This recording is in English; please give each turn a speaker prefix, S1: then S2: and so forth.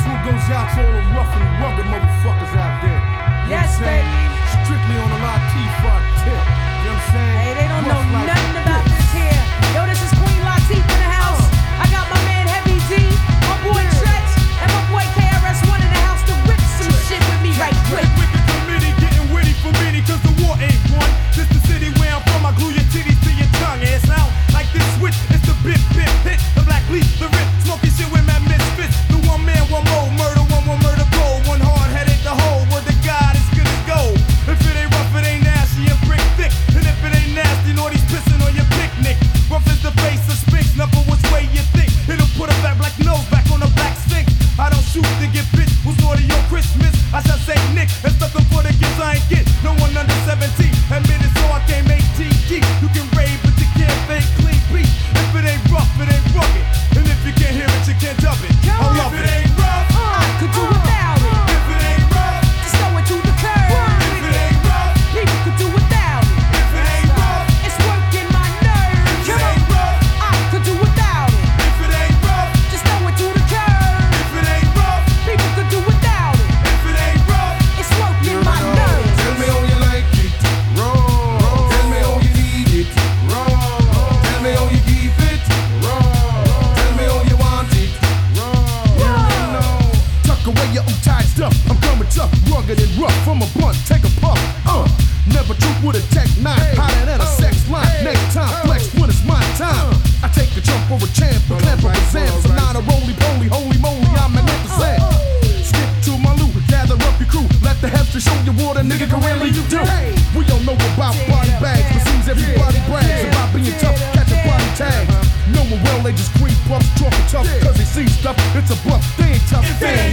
S1: one goes out to all the rough and rugged motherfuckers out there.
S2: Yes, baby.
S1: Strictly on the Latifah tip. You know what I'm saying?
S2: Hey, they don't know
S1: Rough like
S2: nothing about this here. Yo, this is Queen Latifah in the house. I got my man Heavy D, my boy Tretch, and my boy KRS-One in the house to rip some shit with me right quick.
S3: Wicked committee getting witty for many, cause the war ain't won. This the city where I'm from, I glue your titties to your tongue. And it sound like this switch, it's the bip, bip, hit. The black leaf, the rip, smoking shit with mad misfits. The one man, one more, murder, one more murder gold. One hard-headed, the whole, word to God is good as gold. If it ain't rough, it ain't nasty and brick thick. And if it ain't nasty, Naughty's pissing on your picnic. Rough is the face of Sphinx, never which way you think. It'll put a fat black nose back on a black sink. I don't shoot to get bitch, who's naughty on Christmas? I shall say Nick, and stuck them for the gifts I ain't get. No one under 17, admit it so I can't make TG. You can rave, but you can't fake clean beat. If it ain't rough, it ain't rugged. And if you can't hear it, you can't dub it. I love it. If it ain't rough,
S2: I could do without it.
S3: if it ain't rough,
S2: Just throw it to the curb.
S3: if it ain't rough,
S2: People could do without it.
S3: if it ain't rough,
S2: It's working my nerves.
S3: if it ain't rough,
S2: I could do without it.
S3: if it ain't rough,
S2: Just throw it to the curb.
S3: if it ain't rough,
S2: People could do without it.
S3: if it ain't rough.
S2: It's working my nerves.
S1: Tell me how you like it, raw. Tell me how you need it, raw. Tell me how you keep it, raw. Tell me how you want it, raw. You know. Tuck away your old tight stuff. I'm coming tough, rugged and rough. From a blunt, take a puff. Never troop with a tech 9, hotter than a sex line. Next time, flex when it's my time. I take a jump for a champ, a clamp for a Sam. So not a roly-poly, holy moly, I'm magnificent. Stick to my loot, gather up your crew. Let the hamster show you what a nigga can really do. We don't know about body bags, but seems everybody brags about being tough, catch a body tag. Knowing well, they just creep up, talking tough, cause they see stuff. It's a bluff, they ain't tough, they ain't